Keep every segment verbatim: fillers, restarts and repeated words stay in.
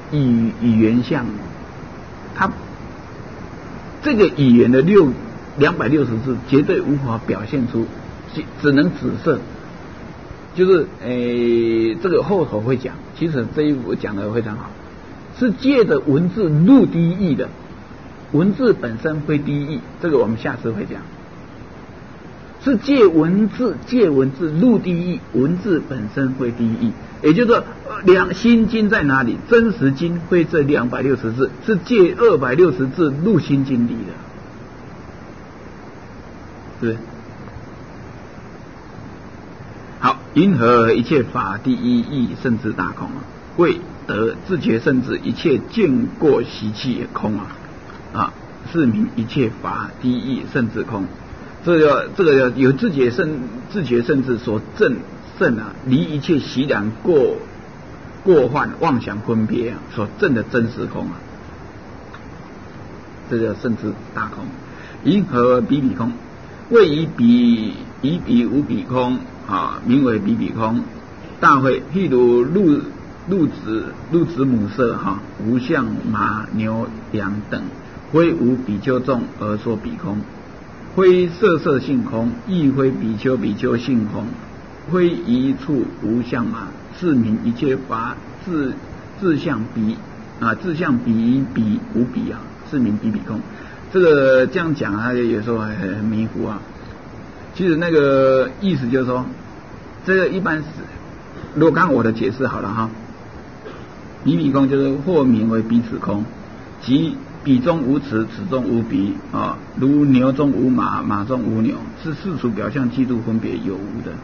语语言相，它这个语言的六两百六十字绝对无法表现出，只能指色。就是诶，这个后头会讲，其实这一步讲的非常好，是借着文字入低义的，文字本身非低义，这个我们下次会讲。是借文字借文字入低义，文字本身会低义，也就是说，两心经在哪里？真实经会这两百六十字，是借二百六十字入心经里的，是不是？好，因何一切法第一义甚至大空啊？为得自觉甚至一切见过习气也空啊！啊，是名一切法第一义甚至空。这个这个有自觉甚自觉甚至所证胜啊，离一切习染过过患妄想分别啊，所证的真实空啊，这叫甚至大空。因何比比空？谓以比以比无比空啊，名为比比空。大会譬如鹿鹿子鹿子母色哈、啊，无象马牛羊等，非无比丘众而说比空。非色色性空，亦非比丘比丘性空，非一处无相马，是名一切法自自相比啊，自相比比无比啊，是名比比空。这个这样讲啊，有时候还很迷糊啊。其实那个意思就是说，这个一般是，如果看我的解释好了哈，比比空就是或名为彼此空，即彼中无此，此中无彼啊，如牛中无马，马中无牛，是世俗表象嫉妒分别有无的。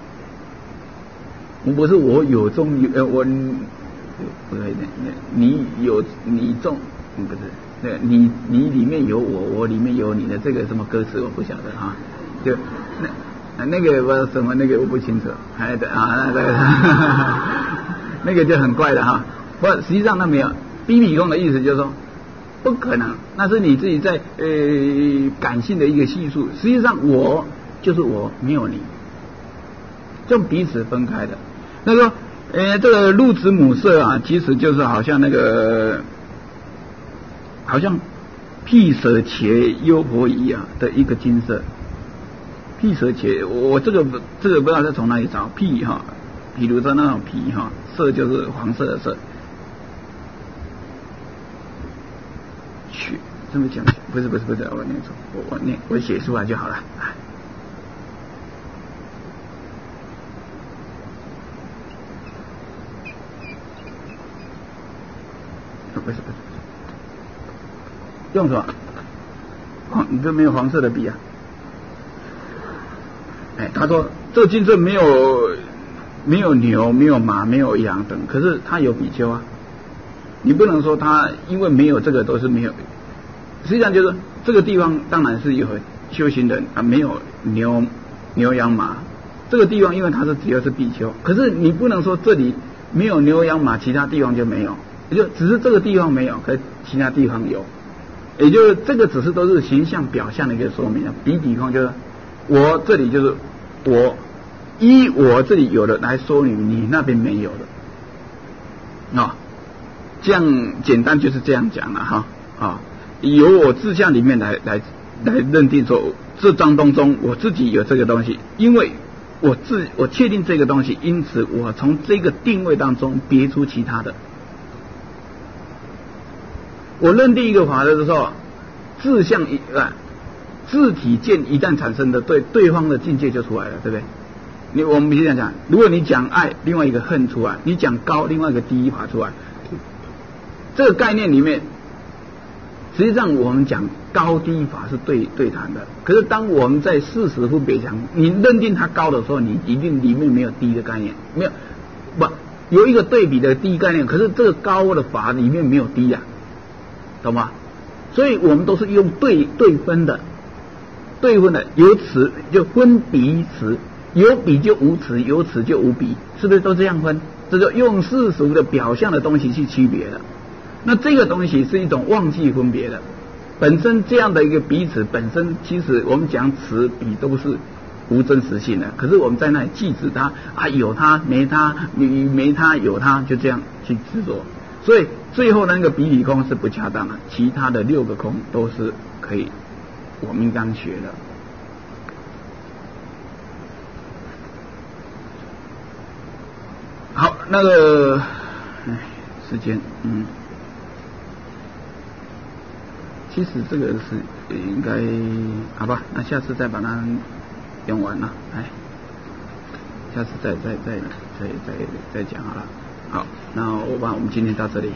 我不是我有中有呃我不对，你有你中不是对，你你里面有我，我里面有你的这个什么歌词我不晓得啊，就那那个我什么那个我不清楚，还的啊那个那个就很怪的哈。不，实际上那没有比比空的意思就是说。不可能，那是你自己在呃感性的一个系数。实际上，我就是我，没有你，就彼此分开的。那说，呃，这个鹿子母色啊，其实就是好像那个，好像辟舍伽优婆夷啊的一个金色。辟舍伽，我这个这个不知道是从哪里找辟哈，比如说那种辟哈，色就是黄色的色。这么讲不是不是不是，我念错，我我念我写出来就好了。不是不是，用什么？黄，你这没有黄色的笔啊？哎，他说这金色没有没有牛，没有马，没有羊等，可是他有比丘啊。你不能说他因为没有这个都是没有。实际上就是这个地方当然是有修行人啊，没有牛牛羊马。这个地方因为它是只要是比丘，可是你不能说这里没有牛羊马，其他地方就没有，也就只是这个地方没有，可是其他地方有。也就是这个只是都是形象表象的一个说明啊。比比空就是我这里就是我依我这里有的来说明你那边没有的啊，这样简单就是这样讲了哈啊。由我志向里面来来来认定说，这张当中我自己有这个东西，因为我自我确定这个东西，因此我从这个定位当中别出其他的。我认定一个法的时候，志向一啊，自体见一旦产生的，对对方的境界就出来了，对不对？你我们这样讲，如果你讲爱，另外一个恨出来；你讲高，另外一个低法出来。这个概念里面。实际上我们讲高低法是对对谈的，可是当我们在事实分别讲，你认定它高的时候，你一定里面没有低的概念，没有不有一个对比的低概念，可是这个高的法里面没有低啊，懂吗？所以我们都是用对对分的，对分的有此就分彼此，有比就无此，有此就无比，是不是都这样分？这就用世俗的表象的东西去区别的。那这个东西是一种忘记分别的，本身这样的一个彼此本身，其实我们讲此彼都是无真实性的，可是我们在那里记指它啊，有它没它，你没它有它，就这样去执着。 所以最后那个比比空是不恰当的，其他的六个空都是可以我们刚学的。好，那个，哎，时间，嗯，其实这个是应该，好吧，那下次再把它用完了，哎，下次再再再再再再讲好了。好，那我把我们今天到这里。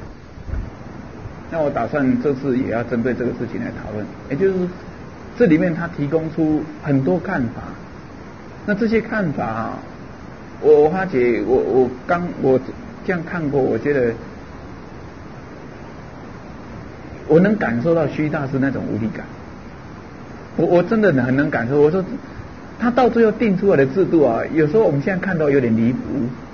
那我打算这次也要针对这个事情来讨论，也就是这里面它提供出很多看法，那这些看法啊，我发觉我我刚我这样看过，我觉得我能感受到虚大师那种无力感，我我真的很能感受。我说他到最后定出来的制度啊，有时候我们现在看到有点离谱。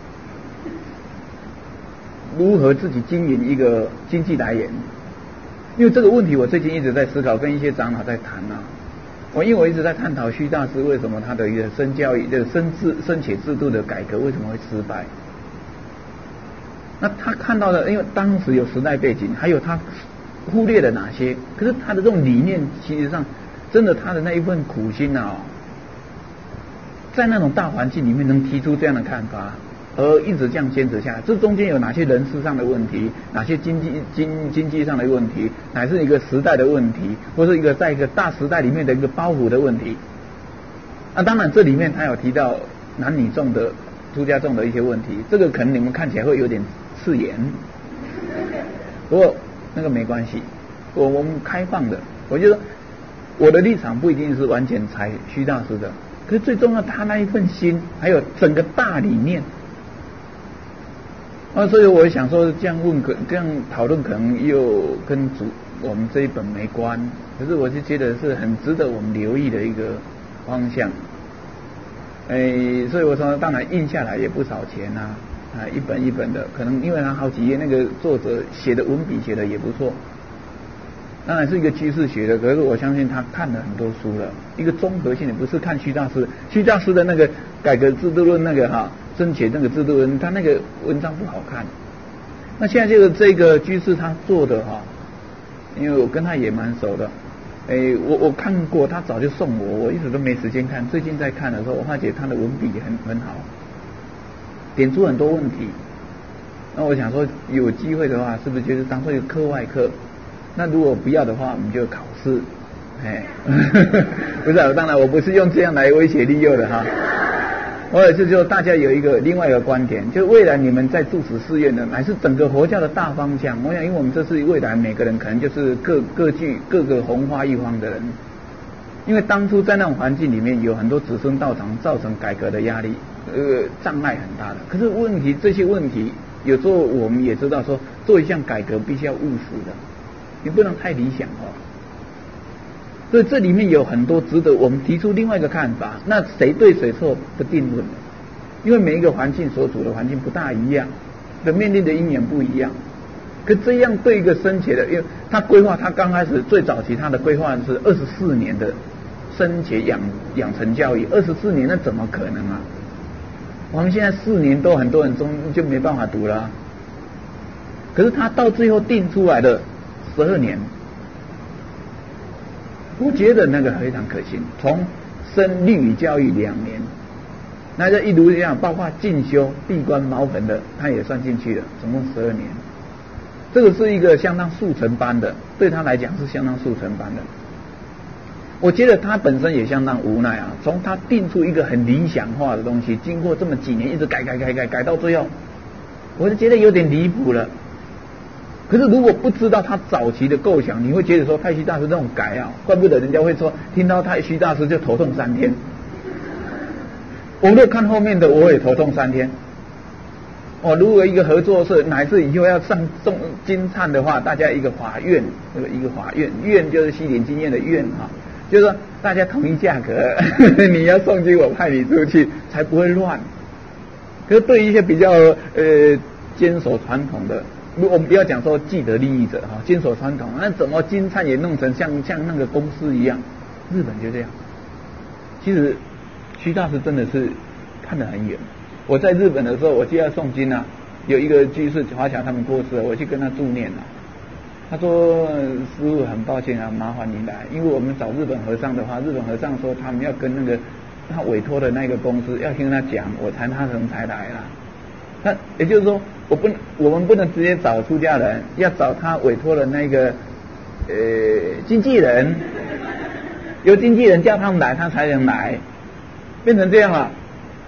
如何自己经营一个经济来源？因为这个问题，我最近一直在思考，跟一些长老在谈啊。我因为我一直在探讨虚大师为什么他的一个生教育、这个生制生且制度的改革为什么会失败？那他看到的，因为当时有时代背景，还有他忽略了哪些？可是他的这种理念，其实上真的他的那一份苦心啊，在那种大环境里面能提出这样的看法。而一直这样坚持下来，这中间有哪些人事上的问题，哪些经济经经济上的问题，乃是一个时代的问题，或是一个在一个大时代里面的一个包袱的问题。那、啊、当然，这里面他有提到男女众的、出家众的一些问题，这个可能你们看起来会有点刺眼，不过那个没关系，我我们开放的，我觉得我的立场不一定是完全采虚大师的，可是最重要，他那一份心，还有整个大理念。啊，所以我想说，这样问可这样讨论可能又跟主我们这一本没关，可是我就觉得是很值得我们留意的一个方向。哎，所以我说，当然印下来也不少钱啊，啊，一本一本的，可能因为它好几页，那个作者写的文笔写的也不错。当然是一个居士学的，可是我相信他看了很多书了，一个综合性的，不是看虚大师，虚大师的那个改革制度论那个哈。生前那个制度论，他那个文章不好看。那现在这个这个居士他做的哈，因为我跟他也蛮熟的，哎，我我看过，他早就送我，我一直都没时间看。最近在看的时候，我发觉他的文笔很很好，点出很多问题。那我想说，有机会的话，是不是就是当做一个课外课？那如果不要的话，我们就考试。哎，不是、啊，当然我不是用这样来威胁利诱的哈。或者是就大家有一个另外一个观点，就未来你们在住持寺院的，乃是整个佛教的大方向。我想，因为我们这是未来每个人可能就是各各具各个红花一方的人，因为当初在那种环境里面，有很多子孙道场造成改革的压力，呃，障碍很大的。可是问题，这些问题有时候我们也知道说，做一项改革必须要务实的，你不能太理想化。所以这里面有很多值得我们提出另外一个看法，那谁对谁错不定论，因为每一个环境所处的环境不大一样，的面临的因缘不一样。可这样对一个生前的，因为他规划，他刚开始最早期他的规划是二十四年的生前养养成教育，二十四年那怎么可能啊？我们现在四年都很多人中就没办法读了、啊，可是他到最后定出来的十二年。我觉得那个非常可行，从生律语教育两年，那这一路这样，包括进修、闭关、茅坟的，他也算进去了，总共十二年。这个是一个相当速成班的，对他来讲是相当速成班的。我觉得他本身也相当无奈啊，从他定出一个很理想化的东西，经过这么几年一直改改改改改到最后，我就觉得有点离谱了。可是如果不知道他早期的构想，你会觉得说太虚大师这种改啊，怪不得人家会说听到太虚大师就头痛三天。我如果看后面的，我也头痛三天。哦，如果一个合作社乃至以后要上重金忏的话，大家一个法院，这个一个法院，院就是西点经验的院哈，就是说大家统一价格，呵呵你要送金我派你出去，才不会乱。可是对于一些比较呃坚守传统的。我们不要讲说既得利益者哈，坚守传统，那怎么金灿也弄成像像那个公司一样？日本就这样。其实徐大师真的是看得很远。我在日本的时候，我就要诵经啊， 有一个居士华侨他们过世了，我去跟他助念了。他说：“师父，很抱歉啊，麻烦您来，因为我们找日本和尚的话，日本和尚说他们要跟那个他委托的那个公司要听他讲，我才他人才来啦。那也就是说，我不能，我们不能直接找出家人，要找他委托的那个呃经纪人，由经纪人叫他们来，他才能来，变成这样了。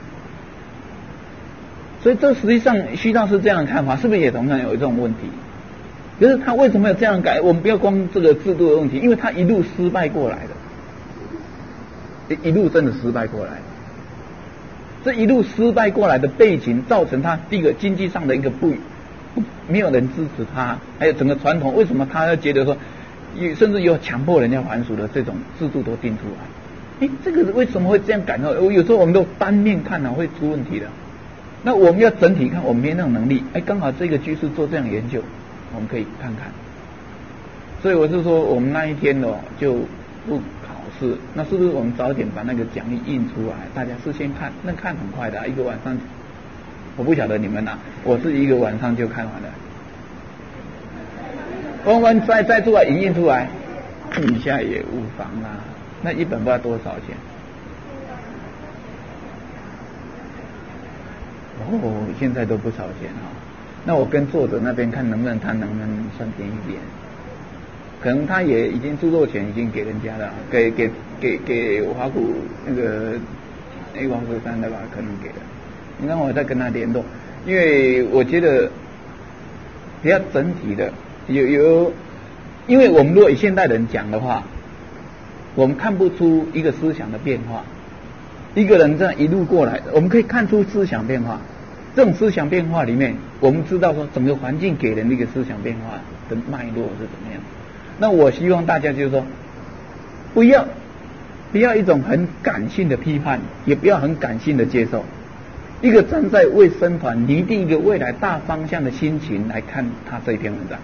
所以这实际上虚道是这样的看法，是不是也同样有这种问题？可是他为什么要这样改？我们不要光这个制度的问题，因为他一路失败过来的，一路真的失败过来。这一路失败过来的背景，造成他第一个经济上的一个不不没有人支持他，还有整个传统，为什么他要觉得说，甚至有强迫人家还俗的这种制度都定出来？哎，这个为什么会这样改呢？有时候我们都单面看呢、啊，会出问题的。那我们要整体看，我们没那种能力。哎，刚好这个居士做这样研究，我们可以看看。所以我是说，我们那一天哦就不考试，那是不是我们早点把那个奖励印出来，大家事先看？那看很快的、啊，一个晚上。我不晓得你们呐、啊，我是一个晚上就看完了。我们再再出来影印出来，一下也无妨啦。那一本不知道多少钱。哦，现在都不少钱哈、哦。那我跟作者那边看能不能他能不能算便宜一点，可能他也已经著作权已经给人家了，给给给给华古那个 A 王十三的吧，可能给了。你让我再跟他联络，因为我觉得比较整体的有有，因为我们如果以现代人讲的话，我们看不出一个思想的变化。一个人这样一路过来，我们可以看出思想变化。这种思想变化里面，我们知道说整个环境给人的一个思想变化的脉络是怎么样。那我希望大家就是说，不要不要一种很感性的批判，也不要很感性的接受。一个站在为僧团拟定一个未来大方向的心情来看他这一篇文章。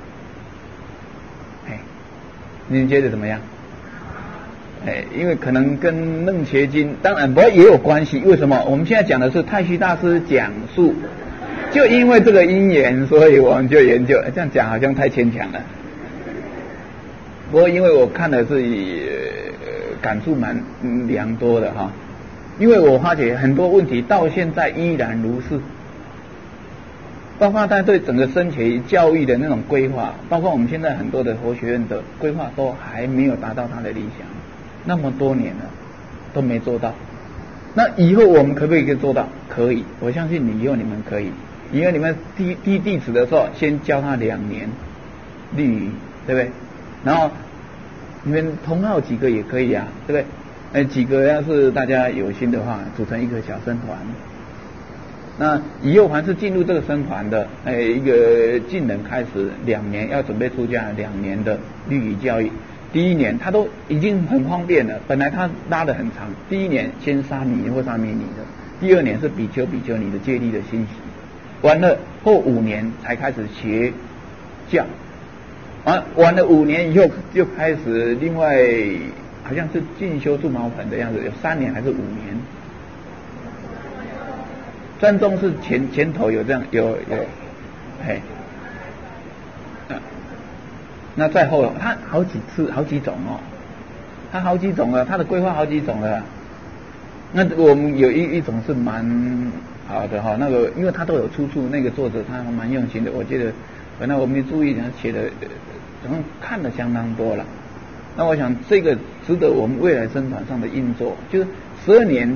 哎，你觉得怎么样？哎，因为可能跟楞伽经当然不也有关系。为什么？我们现在讲的是太虚大师讲述，就因为这个因缘，所以我们就研究。这样讲好像太牵强了。不过因为我看的是呃感触蛮良多的哈，因为我发觉很多问题到现在依然如是，包括他对整个升学教育的那种规划，包括我们现在很多的佛学院的规划都还没有达到他的理想。那么多年了都没做到，那以后我们可不可以做到？可以，我相信你以后你们可以。因为你们第第弟子的时候，先教他两年律仪，对不对？然后你们同号几个也可以啊，对不对？呃，几个要是大家有心的话，组成一个小僧团。那以后凡是进入这个僧团的，呃，一个进人开始两年要准备出家，两年的律仪教育。第一年他都已经很方便了，本来他拉得很长。第一年先沙弥或沙弥尼的，第二年是比丘比丘尼的戒律的欣习，完了后五年才开始学教，完完了五年以后就开始另外好像是进修住茅棚的样子，有三年还是五年。专宗是前前头有这样有有，嘿。那再后他好几次好几种哦，他好几种了，他的规划好几种了。那我们有一一种是蛮好的哈、哦，那个因为他都有出处，那个作者他蛮用心的，我觉得本来我没注意，他写的怎么看的相当多了。那我想这个值得我们未来僧团上的运作，就是十二年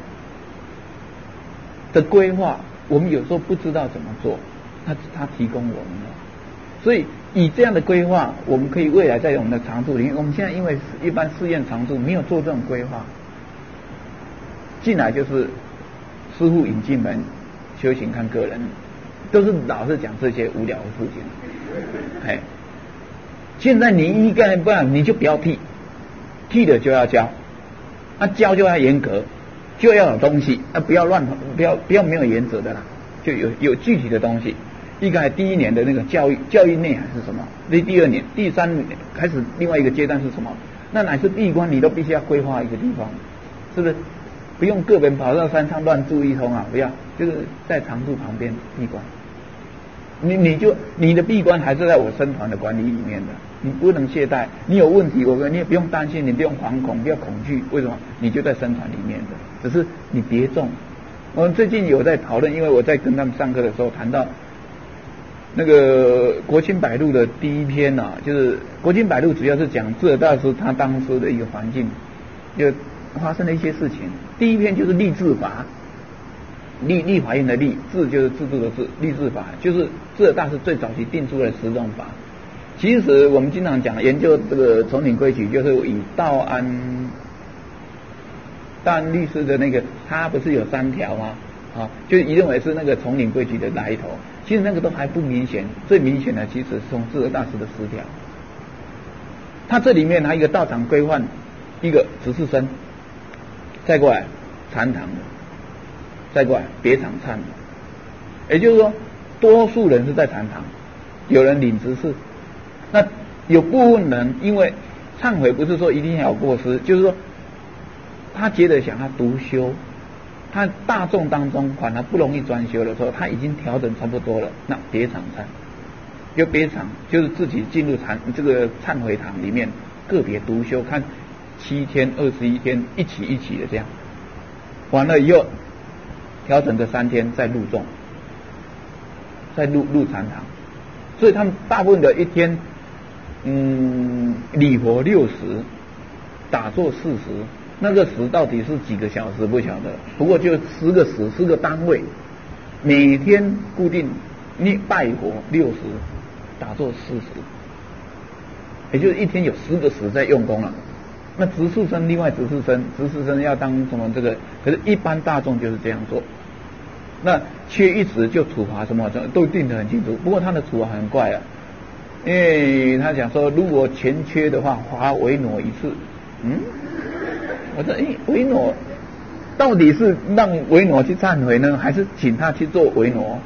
的规划，我们有时候不知道怎么做，他他提供我们了。所以以这样的规划，我们可以未来在我们的常住里面，我们现在因为一般寺院常住没有做这种规划，进来就是师父引进门，修行看个人，都是老是讲这些无聊的事情。哎，现在你应该不然你就不要剃，剃了就要教，啊教就要严格，就要有东西，啊不要乱，不要不要没有原则的啦，就有有具体的东西。一个第一年的那个教育教育内涵是什么？第第二年、第三年开始另外一个阶段是什么？那乃是闭关，你都必须要规划一个地方，是不是？不用个人跑到山上乱住一通啊，不要，就是在常住旁边闭关。 你你就你的闭关还是在我僧团的管理里面的，你不能懈怠。你有问题，我说你也不用担心，你不用惶恐，不要恐惧。为什么？你就在僧团里面的，只是你别中。我们最近有在讨论，因为我在跟他们上课的时候谈到那个国清百录的第一篇啊，就是国清百录主要是讲智者大师他当时的一个环境，就发生了一些事情。第一篇就是立制法，立立法院的立，制就是制度的制，立制法就是智者大师最早期定出的十种法。其实我们经常讲研究这个丛林规矩，就是以道安道安律师的那个，他不是有三条吗？啊，就一认为是那个丛林规矩的来头。其实那个都还不明显，最明显的其实是从智者大师的十条。他这里面还有一个道场规范，一个执事僧，再过来禅堂的，再过来别场忏。也就是说，多数人是在禅堂，有人领执事，那有部分人因为忏悔不是说一定要有过失，就是说他觉得想要独修。他大众当中反而不容易专修的时候，他已经调整差不多了，那别场忏，就别场就是自己进入禅这个忏悔堂里面个别独修，看七天二十一天一起一起的这样，完了以后调整个三天再入众，再入入禅堂，所以他们大部分的一天，嗯，礼佛六十，打坐四十。那个时到底是几个小时不晓得，不过就十个时，十个单位，每天固定念拜佛六十，打坐四十，也就是一天有十个时在用功了。那执事僧另外执事僧，执事僧要当什么这个？可是一般大众就是这样做。那缺一时就处罚什么，都定得很清楚。不过他的处罚很怪啊，因为他讲说，如果前缺的话，罚为挪一次。嗯。我说，哎，维挪到底是让维挪去忏悔呢，还是请他去做维挪？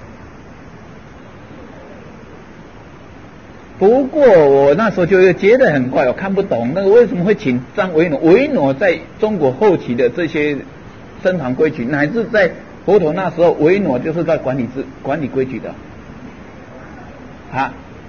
不过我那时候就觉得很怪，我看不懂那个为什么会请张维挪？维挪在中国后期的这些僧团规矩，乃至在佛陀那时候，维挪就是在管理制管理规矩的啊。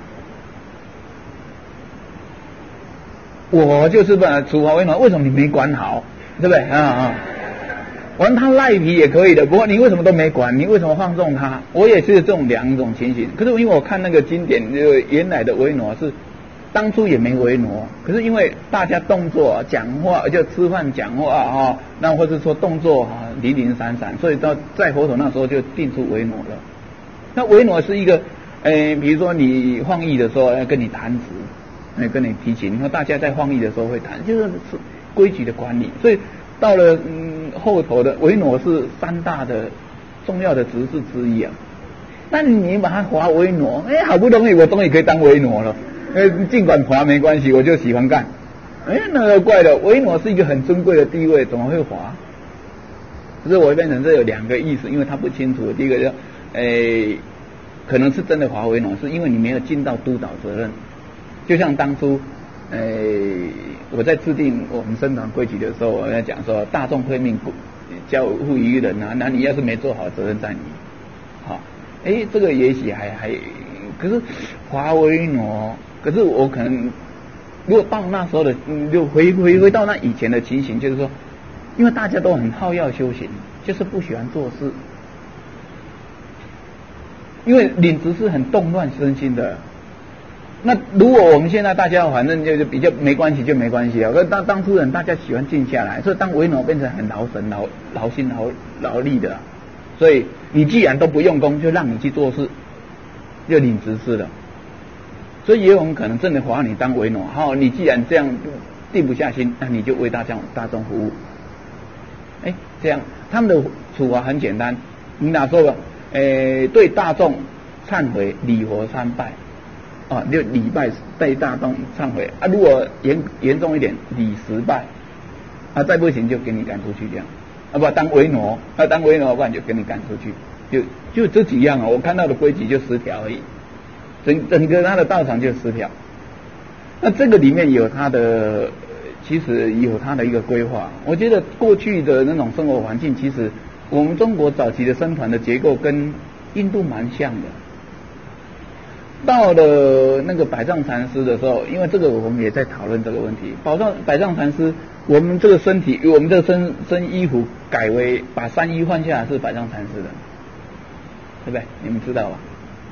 我就是把处罚为挪，为什么你没管好，对不对啊啊？玩他赖皮也可以的，不过你为什么都没管？你为什么放纵他？我也是这种两种情形。可是因为我看那个经典，就原来的维挪是当初也没维挪，可是因为大家动作、讲话就吃饭讲话啊，那或者说动作啊零零散散，所以到在佛陀那时候就定出维挪了。那维挪是一个，呃，比如说你放逸的时候要跟你弹指。哎，跟你提醒，你说大家在放逸的时候会谈，就是规矩的管理。所以到了嗯后头的维挪是三大的重要的执事之一啊。那你把它划维挪，哎，好不容易我终于可以当维挪了。哎，尽管划没关系，我就喜欢干。哎，那个怪的，维挪是一个很尊贵的地位，怎么会划？可是我变成这有两个意思，因为他不清楚。第一个就，哎，可能是真的划维挪，是因为你没有尽到督导责任。就像当初，呃，我在制定我们僧团规矩的时候，我在讲说，大众会命交付于人啊，那你要是没做好，责任在你。好，哎，这个也许还还，可是华为挪，可是我可能如果到那时候的，就回回回到那以前的情形，就是说，因为大家都很好要修行，就是不喜欢做事，因为领执是很动乱身心的。那如果我们现在大家反正就就比较没关系就没关系啊，可当当初人大家喜欢静下来，所以当维挪变成很劳神劳劳心劳劳力的，所以你既然都不用功，就让你去做事，就领执事了。所以也有人可能真的罚你当维挪，好，你既然这样定不下心，那你就为大众大众服务。哎，这样他们的处罚很简单，你哪说了？诶，对大众忏悔礼佛三拜。啊，就礼拜对大众忏悔啊，如果严严重一点，礼十拜啊，再不行就给你赶出去这样啊，不当维挪啊，当维挪不然就给你赶出去，就就这几样啊，我看到的规矩就十条而已，整整个他的道场就十条。那这个里面有他的，其实有他的一个规划。我觉得过去的那种生活环境，其实我们中国早期的僧团的结构跟印度蛮像的。 到了那个百丈禅师的时候，因为这个我们也在讨论这个问题。百丈百丈禅师，我们这个身体，我们这个身身衣服改为把三衣换下来是百丈禅师的，对不对？你们知道吧？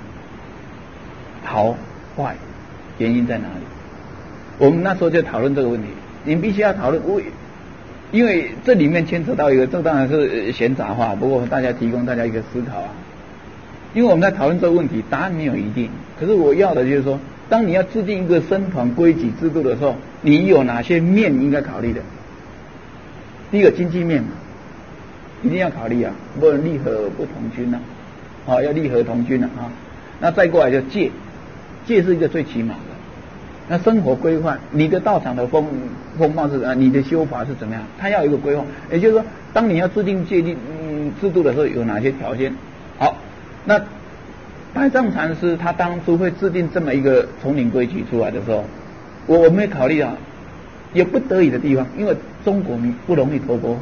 好坏原因在哪里？我们那时候就讨论这个问题。你必须要讨论，为因为这里面牵扯到一个，这当然是闲杂话，不过大家提供大家一个思考啊。因为我们在讨论这个问题，答案没有一定。可是我要的就是说，当你要制定一个僧团规矩制度的时候，你有哪些面应该考虑的？第一个经济面嘛，一定要考虑啊，不能利和不同均啊，啊要利和同均啊啊。那再过来就戒，戒是一个最起码的。那生活规范，你的道场的风风貌是啊，你的修法是怎么样？它要有一个规范，也就是说，当你要制定戒律嗯制度的时候，有哪些条件？好，那百丈禅师他当初会制定这么一个丛林规矩出来的时候，我我们也考虑到有不得已的地方，因为中国不容易托钵，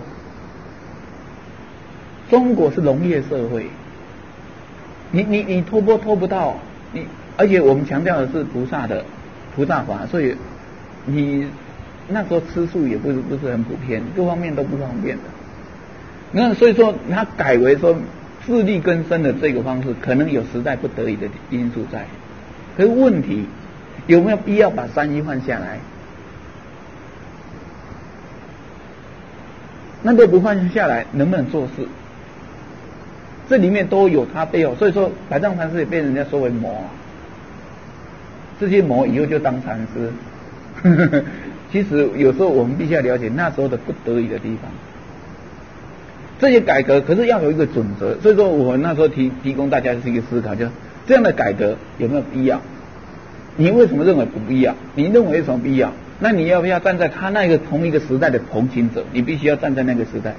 中国是农业社会，你你你托钵托不到，你而且我们强调的是菩萨的。菩萨法，所以你那时候吃素也不是不是很普遍，各方面都不方便的。那所以说，他改为说自力更生的这个方式，可能有实在不得已的因素在。可是问题有没有必要把三衣换下来？那都不换下来，能不能做事？这里面都有他背后，所以说百丈禅师也被人家说为魔啊。这些魔以后就当禅师，其实有时候我们必须要了解那时候的不得已的地方。这些改革可是要有一个准则，所以说我那时候提提供大家是一个思考，就这样的改革有没有必要？你为什么认为不必要？你认为有什么必要？那你要不要站在他那个同一个时代的同情者？你必须要站在那个时代。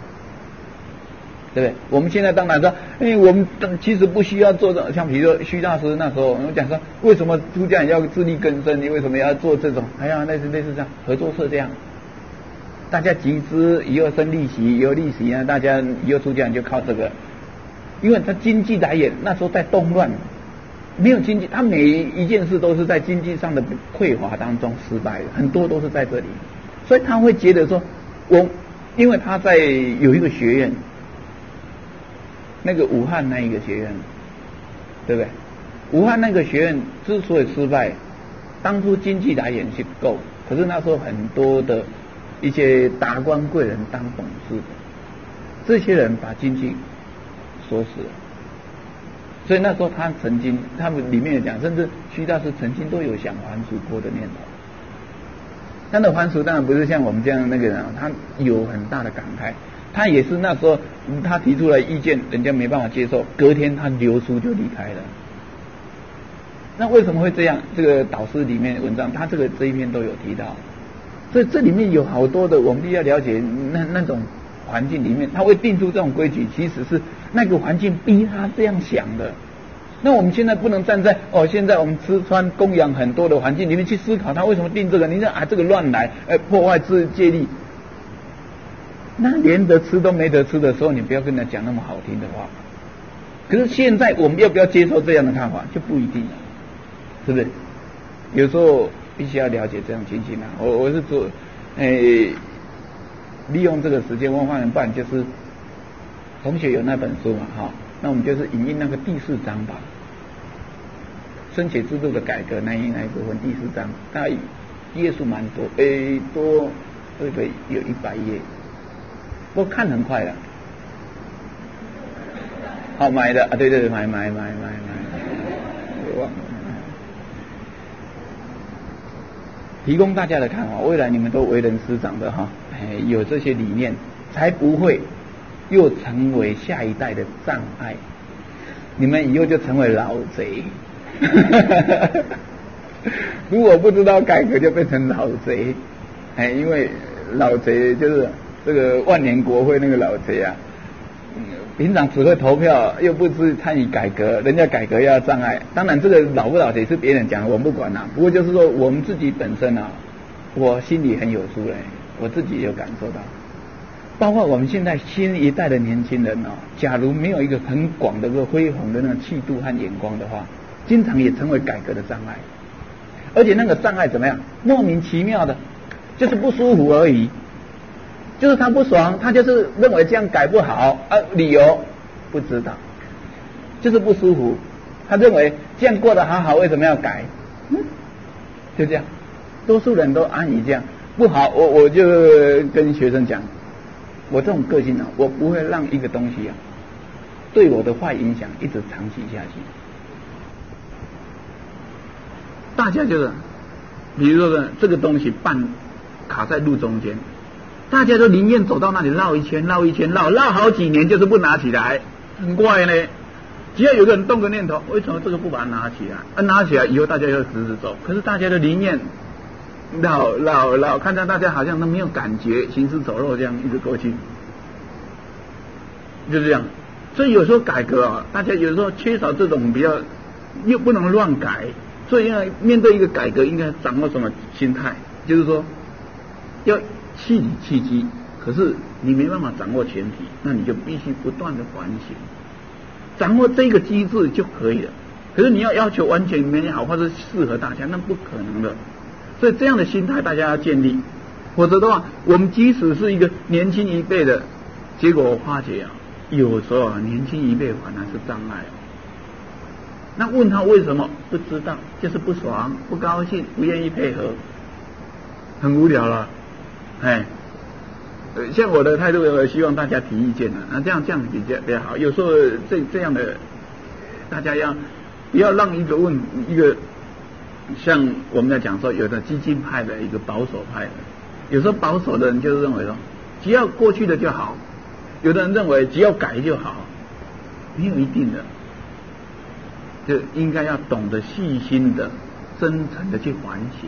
对不对？我们现在当然说，哎，我们其实不需要做这，像比如说虚大师那时候，我们讲说，为什么出家人要自力更生？你为什么要做这种？哎呀，类似类似这样合作社这样，大家集资以后生利息，以后利息啊，大家以后出家人就靠这个，因为他经济来源那时候在动乱，没有经济，他每一件事都是在经济上的匮乏当中失败的，很多都是在这里，所以他会觉得说，我因为他在有一个学院。那个武汉那一个学院，对不对？武汉那个学院之所以失败，当初经济来源是够，可是那时候很多的一些达官贵人当董事，这些人把经济锁死了，所以那时候他曾经，他们里面也讲，甚至徐大师曾经都有想还蜀国的念头。但那还蜀当然不是像我们这样那个人，他有很大的感慨。他也是那时候他提出来意见，人家没办法接受，隔天他留书就离开了。那为什么会这样？这个导师里面文章，他这个这一篇都有提到，所以这里面有好多的，我们必须要了解那那种环境里面，他会定出这种规矩，其实是那个环境逼他这样想的。那我们现在不能站在哦，现在我们吃穿供养很多的环境里面去思考他为什么定这个？你说啊，这个乱来，哎，破坏自戒律。那连得吃都没得吃的时候，你不要跟他讲那么好听的话。可是现在我们要不要接受这样的看法，就不一定了，是不是？有时候必须要了解这样情形啊。我我是做，诶、欸，利用这个时间问问人办，就是同学有那本书嘛，哈，那我们就是引用那个第四章吧，升学制度的改革那一那一部分第四章，它页数蛮多，诶、欸，多这个有一百页。不过看很快了，好买的啊，对对对，买买买买买，我忘了，提供大家的看法，未来你们都为人师长的哈，哎，有这些理念，才不会又成为下一代的障碍，你们以后就成为老贼，如果不知道改革，就变成老贼，哎，因为老贼就是。这个万年国会那个老贼啊，平常只会投票，又不知参与改革，人家改革要障碍。当然，这个老不老贼是别人讲，我们不管啦、啊。不过就是说，我们自己本身啊，我心里很有数嘞，我自己也有感受到。包括我们现在新一代的年轻人啊，假如没有一个很广的、个恢宏的那个气度和眼光的话， 经常也成为改革的障碍。而且那个障碍怎么样？莫名其妙的，就是不舒服而已，就是他不爽，他就是认为这样改不好啊，理由不知道，就是不舒服，他认为这样过得好好，为什么要改？嗯，就这样，多数人都安于这样不好。我我就跟学生讲，我这种个性啊，我不会让一个东西啊对我的坏影响一直长期下去。大家就是，比如说呢，这个东西半卡在路中间，大家都宁愿走到那里绕一圈，绕一圈，绕绕好几年，就是不拿起来，很怪呢。只要有个人动个念头，为什么这个不把它拿起来？啊，拿起来以后大家要直直走，可是大家都宁愿绕绕绕，看到大家好像都没有感觉，行尸走肉这样一直过去，就这样。所以有时候改革啊，大家有时候缺少这种比较，又不能乱改。所以要面对一个改革，应该掌握什么心态？就是说，要气理气机，可是你没办法掌握全体，那你就必须不断的反省，掌握这个机制就可以了。可是你要要求完全美好或者适合大家，那不可能的。所以这样的心态大家要建立，否则的话，我们即使是一个年轻一辈的，结果我发觉啊，有时候啊，年轻一辈反而是障碍。那问他为什么？不知道，就是不爽、不高兴、不愿意配合，很无聊了。哎，像我的态度，我希望大家提意见啊，那这样这样比较比较好。有时候这这样的，大家要不要让一个问一个，像我们在讲说，有的激进派的一个保守派的，有时候保守的人就认为说，只要过去的就好；有的人认为只要改就好，没有一定的。就应该要懂得细心的、真诚的去反省。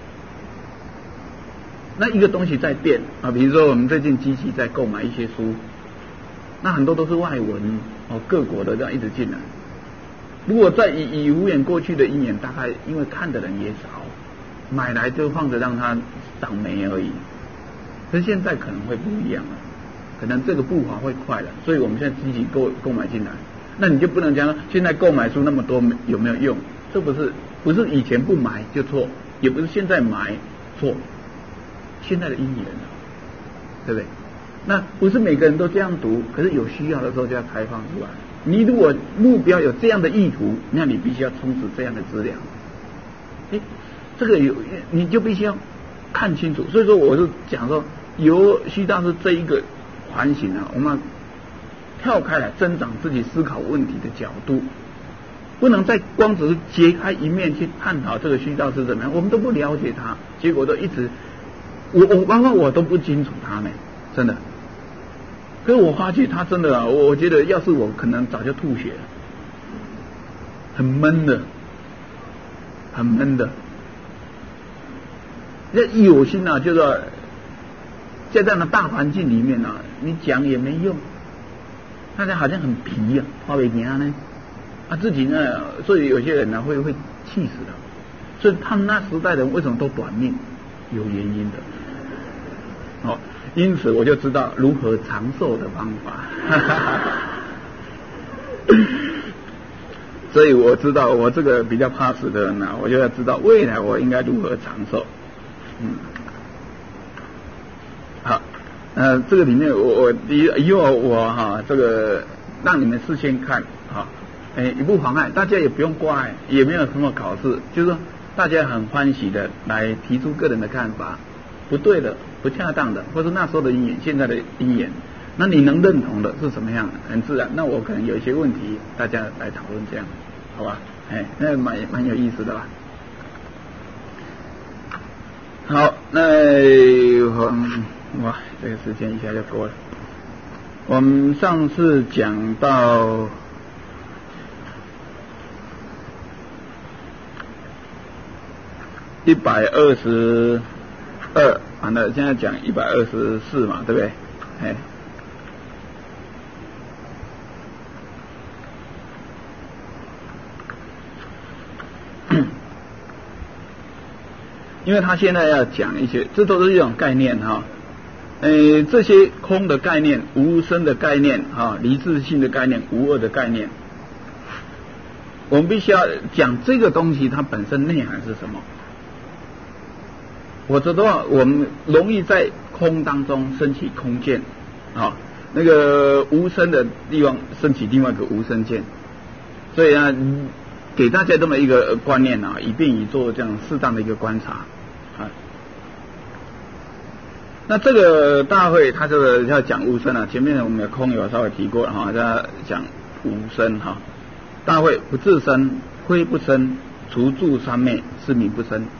那一个东西在变啊，比如说我们最近积极在购买一些书，那很多都是外文哦，各国的这样一直进来。如果在以以无远过去的一年，大概因为看的人也少，买来就放着让它长霉而已。可是现在可能会不一样了，可能这个步伐会快了，所以我们现在积极购购买进来。那你就不能讲现在购买书那么多有没有用？这不是不是以前不买就错，也不是现在买错，现在的因缘了，对不对？那不是每个人都这样读，可是有需要的时候就要开放出来。你如果目标有这样的意图，那你必须要充实这样的资料。哎，这个有你就必须要看清楚。所以说，我是讲说，由虚大师这一个反省啊，我们跳开来增长自己思考问题的角度，不能再光只是揭开一面去探讨这个虚道是怎么样，我们都不了解他，结果都一直我我包括我都不清楚他呢，真的。可是我发觉他真的啊，我觉得要是我可能早就吐血了，很闷的，很闷的。那有心啊，就是说在这样的大环境里面啊，你讲也没用。大家好像很皮啊，花尾娘呢，啊自己呢，所以有些人呢会会气死的。所以他们那时代的人为什么都短命，有原因的。哦，因此我就知道如何长寿的方法。所以我知道我这个比较怕死的人呢，我就要知道未来我应该如何长寿。嗯，好。呃，这个里面我我以以后我哈、啊、这个让你们事先看哈，哎、也不妨碍，大家也不用挂碍，也没有什么考试，就是说大家很欢喜的来提出个人的看法，不对的、不恰当的，或是那时候的因缘、现在的因缘，那你能认同的是什么样的？很自然。那我可能有一些问题，大家来讨论，这样好吧？哎，那蛮蛮有意思的吧？好，那我。哇，这个时间一下就过了。我们上次讲到一百二十二，完了，现在讲一百二十四嘛，对不对？哎，因为他现在要讲一些，这都是一种概念哈。呃，这些空的概念、无声的概念、啊，离智性的概念、无二的概念， 我们必须要讲这个东西它本身内涵是什么。否则的话，我们容易在空当中升起空见，啊，那个无声的地方升起另外一个无声见。所以呢，给大家这么一个观念啊，以便于做这样适当的一个观察啊。那这个大会他这个要讲无声啊，前面我们的空有稍微提过了哈，他讲无声哈。大会不自生，非不生，除住三昧，是名不生。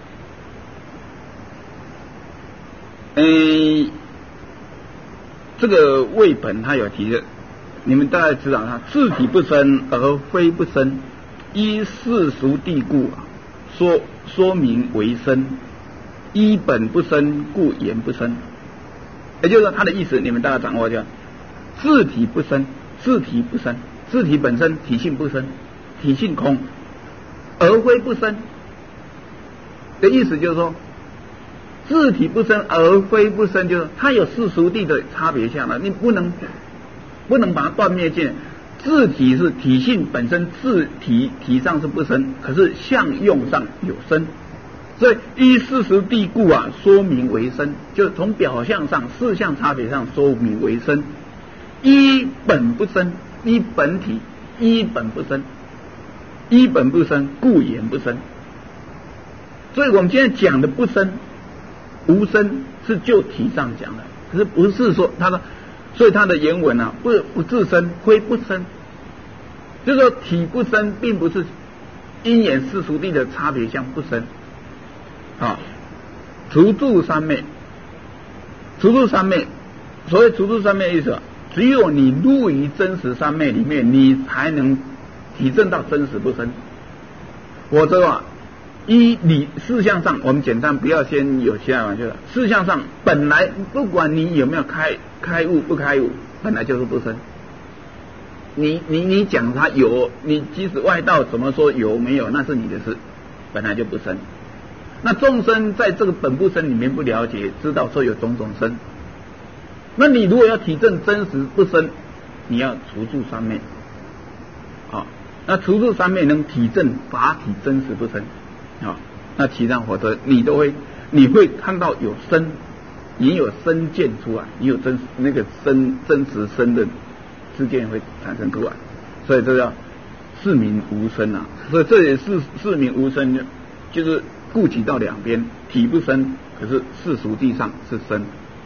诶，这个魏本他有提的，你们大概知道他自体不生而非不生，依世俗谛故说说明为生，依本不生故言不生。也就是说他的意思你们大概掌握掉，自体不生，自体不生，自体本身体性不生，体性空，而非不生的意思就是说，自体不生而非不生，就是它有世俗谛的差别下来，你不能不能把它断灭尽。自体是体性本身，自体体上是不生，可是相用上有生，所以依事实谛故啊，说明为生，就从表象上事项差别上说明为生。依本不生，依本体，依本不生，依本不生，故言不生。所以我们今天讲的不生。无生是就体上讲的，可是不是说他的，所以他的原文啊，不不自生，非不生，就是说体不生，并不是因缘世俗谛的差别相不生啊。除住三昧，除住三昧，所谓除住三昧的意思，只有你入于真实三昧里面，你才能体证到真实不生，否则啊。依理事项上，我们简单不要先有其他玩笑了。事项上本来不管你有没有开开悟不开悟，本来就是不生。你你你讲它有，你即使外道怎么说有没有，那是你的事，本来就不生。那众生在这个本不生里面不了解，知道说有种种生。那你如果要体证真实不生，你要除住三昧，啊，那除住三昧能体证法体真实不生。啊，那其他否则你都会，你会看到有生，也有生见出来，你有真那个真真实生的知见会产生出来，所以这叫是名无生啊。所以这也是是名无生，就是顾及到两边，体不生，可是世俗谛上是生。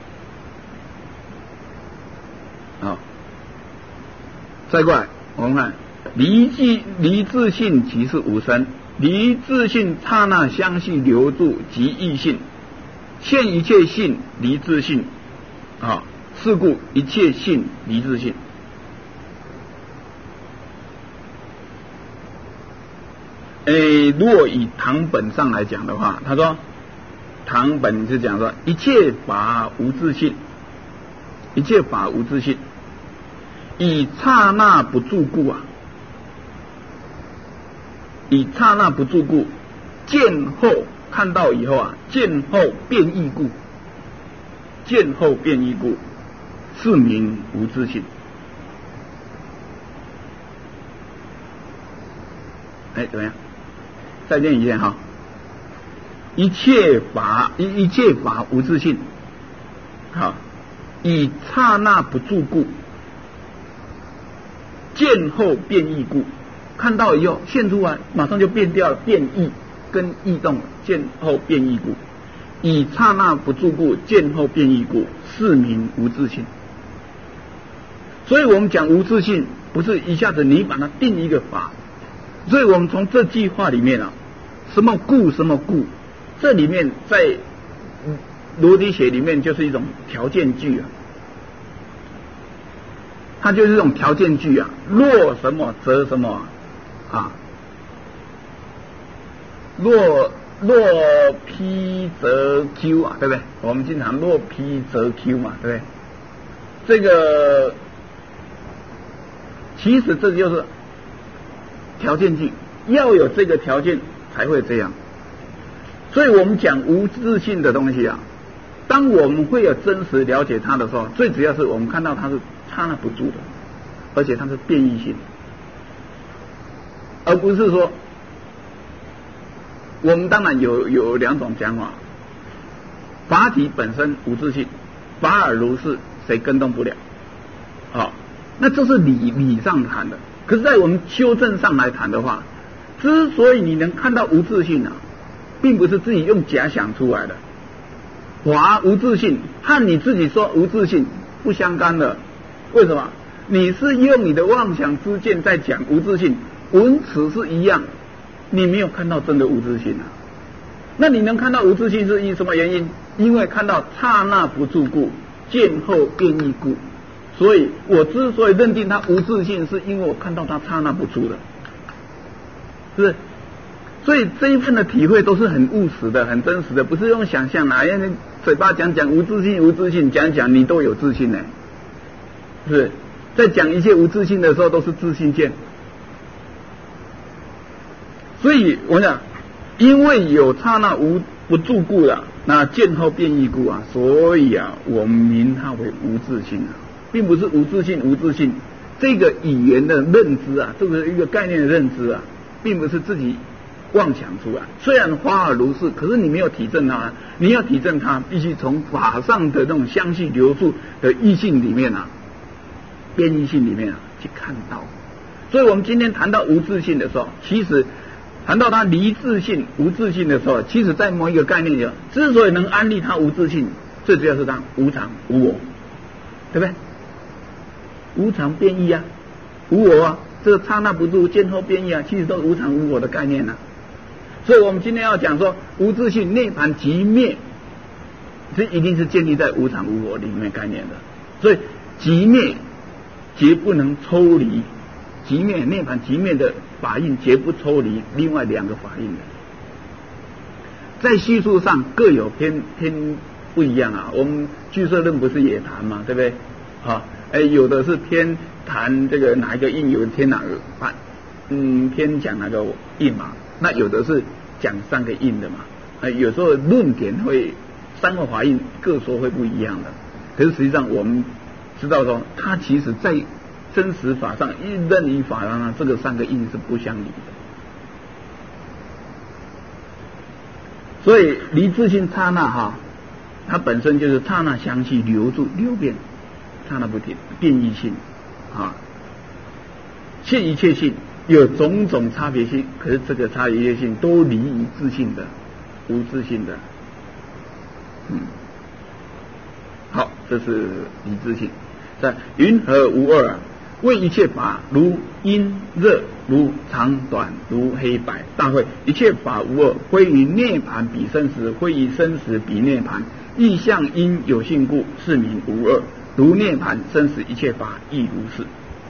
好，再过来我们看离即离自性即是无生。离自性刹那相续留住即异性，现一切性离自性啊，是故一切性离自性。诶，如果以唐本上来讲的话，他说唐本是讲说一切法无自性，一切法无自性，以刹那不住故啊。以刹那不住故，见后看到以后啊，见后变异故，见后变异故，是名无自性。哎，怎么样？再念一遍哈。一切法一一切法无自性，好，以刹那不住故，见后变异故。看到以后现出来，马上就变掉了，变异跟异动，见后变异故，以刹那不住故，见后变异故，是名无自性。所以我们讲无自性，不是一下子你把它定一个法。所以我们从这句话里面啊，什么故什么故，这里面在逻辑学里面就是一种条件句啊。它就是这种条件句啊，若什么则什么啊，若若 P 则 Q 啊，对不对？我们经常若 P 则 Q 嘛，对不对？这个其实这就是条件句，要有这个条件才会这样。所以我们讲无自性的东西啊，当我们会有真实了解它的时候，最主要是我们看到它是刹那不住的，而且它是变异性。 而不是说我们当然有有两种讲法，法体本身无自性，法尔如是，谁跟动不了？哦，那这是理理上谈的。可是，在我们修正上来谈的话，之所以你能看到无自性啊，并不是自己用假想出来的。法无自性和你自己说无自性不相干的，为什么？你是用你的妄想之见在讲无自性，文词是一样，你没有看到真的无自性啊。那你能看到无自性是因什么原因？因为看到刹那不住故，见后变异故。所以我之所以认定它无自性，是因为我看到它刹那不住的，是不是？所以这一份的体会都是很务实的、很真实的，不是用想象啊，因为嘴巴讲讲无自性、无自性，讲讲你都有自信呢，是不是？在讲一切无自性的时候，都是自信见。所以我讲，因为有刹那无不住故啊，那见后变异故啊，所以啊，我们名它为无自性啊，并不是无自性无自性这个语言的认知啊，这个一个概念的认知啊，并不是自己妄想出来。虽然法尔如是，可是你没有体证它，你要体证它，必须从法上的那种相续流速的异性里面啊，变异性里面啊去看到。所以我们今天谈到无自性的时候，其实谈到它离自性无自性的时候，其实在某一个概念里，之所以能安立它无自性，最主要是它无常无我，对不对？无常变异啊，无我啊，这个刹那不住见后变异啊，其实都是无常无我的概念啊。所以我们今天要讲说无自性涅槃即灭，这一定是建立在无常无我里面概念的。所以即灭绝不能抽离，即灭涅槃即灭的法印绝不抽离另外两个法印的，在叙述上各有偏偏不一样啊。我们俱舍论不是也谈嘛，对不对？啊，哎，有的是偏谈这个哪一个印，有的偏哪个法，嗯，偏讲哪个印嘛。那有的是讲三个印的嘛，啊，有时候论点会三个法印各说会不一样的。可是实际上我们知道说，它其实在真实法上，任意法上呢，这个三个印是不相离的。所以离自性刹那哈，它本身就是刹那相续流住流变，刹那不停变异性啊，现一切性有种种差别性，可是这个差别性都离于自性的，无自性的。嗯，好，这是离自性。在云何无二啊？为一切法如阴热，如长短，如黑白，大会一切法无二，归于涅槃彼生时，归于生时彼涅槃。意象因有性故，是名无二。如涅槃生死一切法亦如是。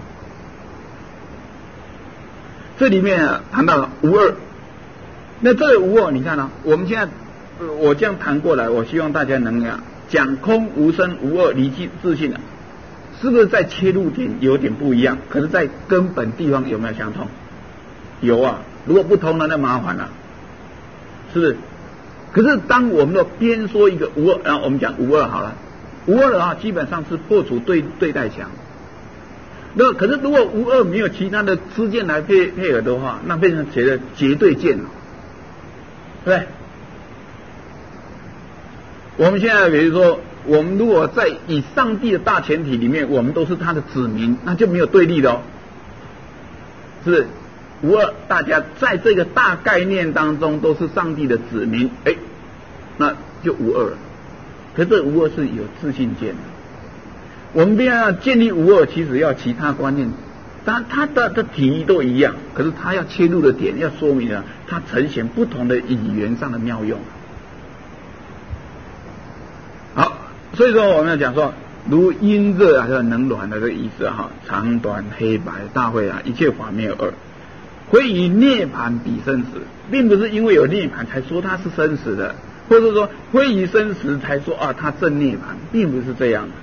这里面啊谈到了无二，那这个无二，你看啊，我们现在我这样谈过来，我希望大家能啊讲空无生无二离自性啊。是不是在切入点有点不一样？可是，在根本地方有没有相同？有啊，如果不同了，那麻烦了，是不是？可是，当我们的边说一个无二，然后我们讲无二好了，无二的话，基本上是破除对对待强。那可是，如果无二没有其他的支见来配配合的话，那变成绝对绝对见了，对不对？我们现在比如说，我们如果在以上帝的大前提里面，我们都是他的子民，那就没有对立的哦，是不是？无二，大家在这个大概念当中都是上帝的子民，哎，那就无二了。可是这无二是有自信见的。我们必然要建立无二，其实要其他观念，当然它的的体义都一样，可是它要切入的点，要说明了它呈现不同的语言上的妙用。好，所以说我们要讲说，如阴热啊，是冷暖的这个意思哈，长短黑白大会啊，一切法没有二，会以涅槃比生死，并不是因为有涅槃才说它是生死的，或者说会以生死才说啊它正涅槃，并不是这样的，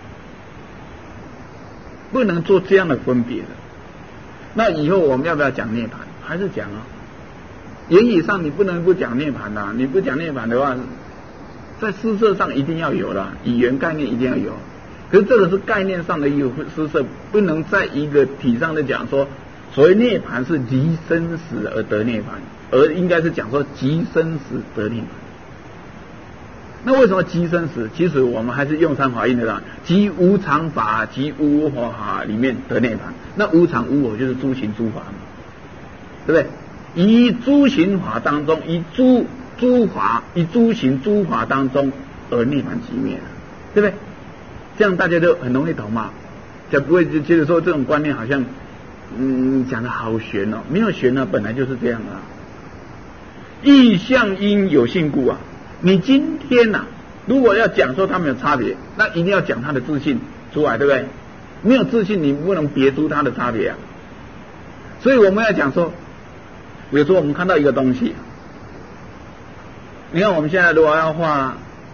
不能做这样的分别的。那以后我们要不要讲涅槃？还是讲啊？言语上你不能不讲涅槃的，你不讲涅槃的话，在施设上一定要有啦，语言概念一定要有。可是这个是概念上的一个施设，不能在一个体上的讲说所谓涅槃是离生死而得涅槃，而应该是讲说即生死得涅槃。那为什么即生死？其实我们还是用三法印的啦，即无常法，即无我法里面得涅槃。那无常无我就是诸行诸法嘛，对不对？以诸行法当中，以诸诸法，以诸行诸法当中而涅槃即灭了，对不对？这样大家都很容易懂嘛，就不会就觉得说这种观念好像嗯讲的好玄哦，没有玄呢，本来就是这样啊。意象因有性故啊。你今天呐、啊，如果要讲说他们有差别，那一定要讲他的自信出来，对不对？没有自信，你不能别出他的差别啊。所以我们要讲说，比如说我们看到一个东西，你看我们现在如果要画，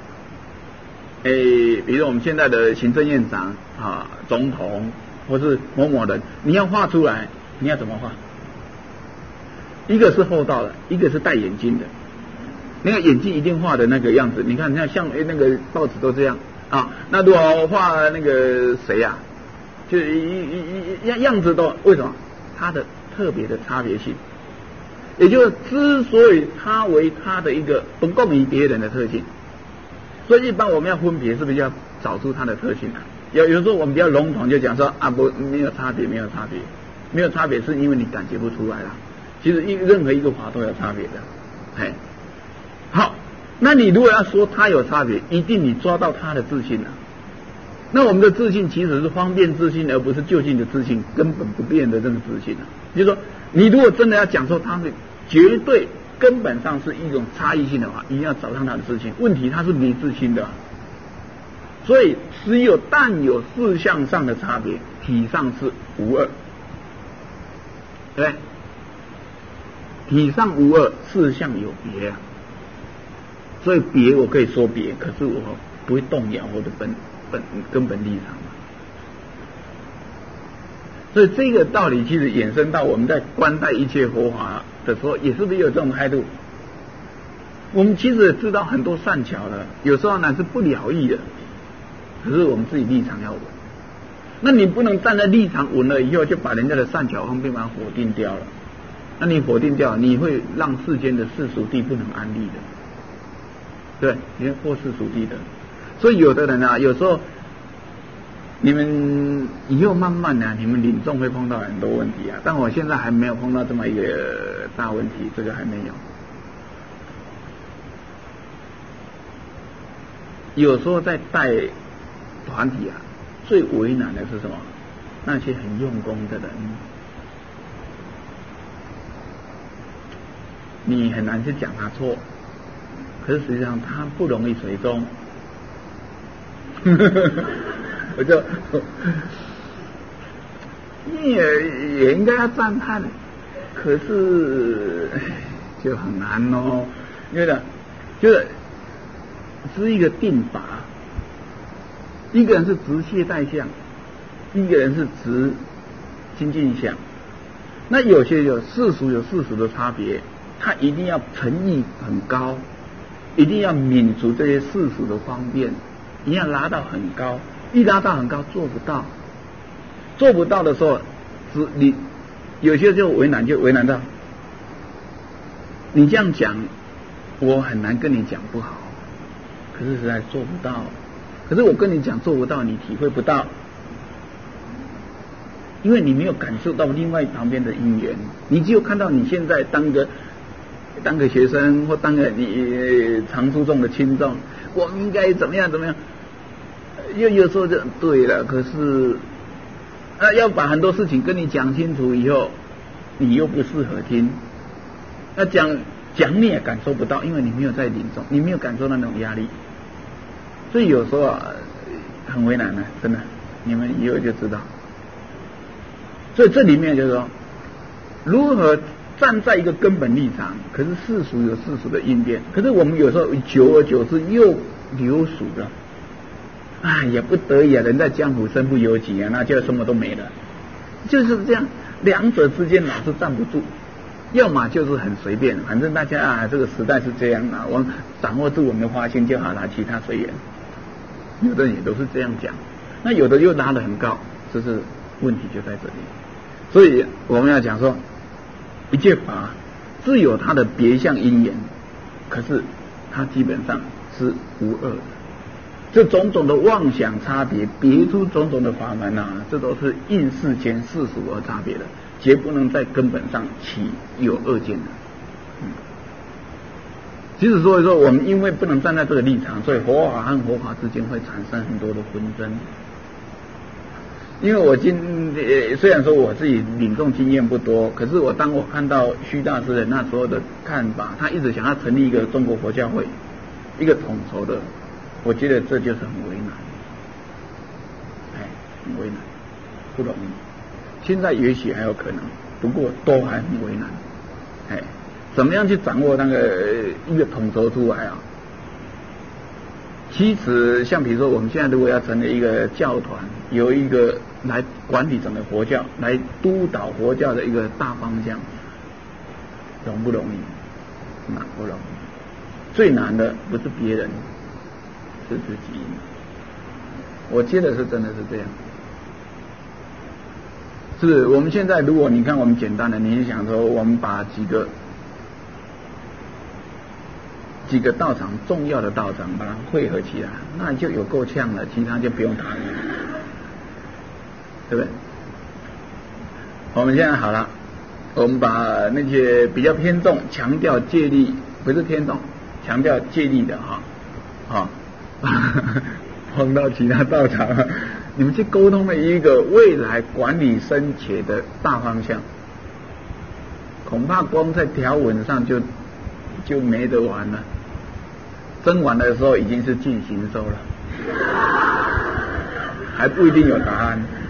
诶，比如我们现在的行政院长啊、总统或是某某人，你要画出来，你要怎么画？一个是厚道的，一个是戴眼镜的。那个眼睛一定画的那个样子，你看，你看像那个报纸都这样啊。那如果画那个谁呀、啊，就一一一样样子都为什么？它的特别的差别性，也就是之所以它为它的一个不共于别人的特性，所以一般我们要分别，是不是要找出它的特性啊？有有时候我们比较笼统就讲说啊，不没有差别，没有差别，没有差别是因为你感觉不出来啦。其实一任何一个法都有差别的，哎。好，那你如果要说他有差别，一定你抓到他的自信了、啊。那我们的自信其实是方便自信，而不是究竟的自信，根本不变的这个自信啊。就是说，你如果真的要讲说他是绝对根本上是一种差异性的话，一定要找上他的自信。问题他是没自信的、啊，所以只有但有事项上的差别，体上是无二，对不对？体上无二，事项有别啊。所以别我可以说别，可是我不会动摇我的本本根本立场嘛。所以这个道理其实衍生到我们在观待一切佛法的时候，也是不是有这种态度？我们其实也知道很多善巧的，有时候呢是不了义的，可是我们自己立场要稳。那你不能站在立场稳了以后，就把人家的善巧方便把它否定掉了。那你否定掉，你会让世间的世俗谛不能安立的。对，因为祸世俗谛的，所以有的人啊，有时候你们以后慢慢的、啊，你们领众会碰到很多问题啊。但我现在还没有碰到这么一个大问题，这个还没有。有时候在带团体啊，最为难的是什么？那些很用功的人，你很难去讲他错。可是实际上他不容易随中，我就你也也应该要赞叹，可是就很难哦，因为呢，就是是一个定法，一个人是直懈怠相，一个人是直精进相。那有些有世俗有世俗的差别，他一定要诚意很高。一定要免除这些世俗的方便，你要拉到很高，一拉到很高做不到，做不到的时候，只你有些就为难，就为难到你这样讲，我很难跟你讲不好，可是实在做不到。可是我跟你讲做不到，你体会不到，因为你没有感受到另外旁边的因缘，你只有看到你现在当个。当个学生或当个你常注重的轻重，我们应该怎么样怎么样？又有时候就对了，可是啊，要把很多事情跟你讲清楚以后，你又不适合听。那讲讲你也感受不到，因为你没有在领中，你没有感受到那种压力，所以有时候啊很为难的、啊，真的，你们以后就知道。所以这里面就是说，如何站在一个根本立场，可是世俗有世俗的应变，可是我们有时候久而久之又流俗了，哎，也不得已啊，人在江湖身不由己啊，那就什么都没了，就是这样，两者之间老是站不住，要么就是很随便，反正大家啊，这个时代是这样啊，我掌握住我们的花心就好了，其他随缘。有的人也都是这样讲，那有的又拉得很高，这是问题就在这里。 所以我们要讲说，一切法自有它的别相因缘，可是它基本上是无二的。这种种的妄想差别，别出种种的法门啊，这都是应世间世俗而差别的，绝不能在根本上起有二见的。嗯，即使说说我们因为不能站在这个立场，所以佛法和佛法之间会产生很多的纷争。因为我今呃虽然说我自己领众经验不多，可是我当我看到虚大师的那时候的看法，他一直想要成立一个中国佛教会，一个统筹的，我觉得这就是很为难，哎，很为难，不容易。现在也许还有可能，不过都还很为难，哎，怎么样去掌握那个一个统筹出来啊？其实像比如说我们现在如果要成立一个教团，有一个来管理整个佛教，来督导佛教的一个大方向，容不容易？难不容易。最难的不是别人，是自己。我觉得是真的是这样。是我们现在如果你看我们简单的，你想说我们把几个几个道场重要的道场把它汇合起来，那就有够呛了，其他就不用谈了，对不对？我们现在好了，我们把那些比较偏重强调戒律，不是偏重强调戒律的哈，啊，放到其他道场，你们去沟通了一个未来管理僧伽的大方向，恐怕光在条文上就就没得玩了。真玩的时候已经是进行收了，还不一定有答案。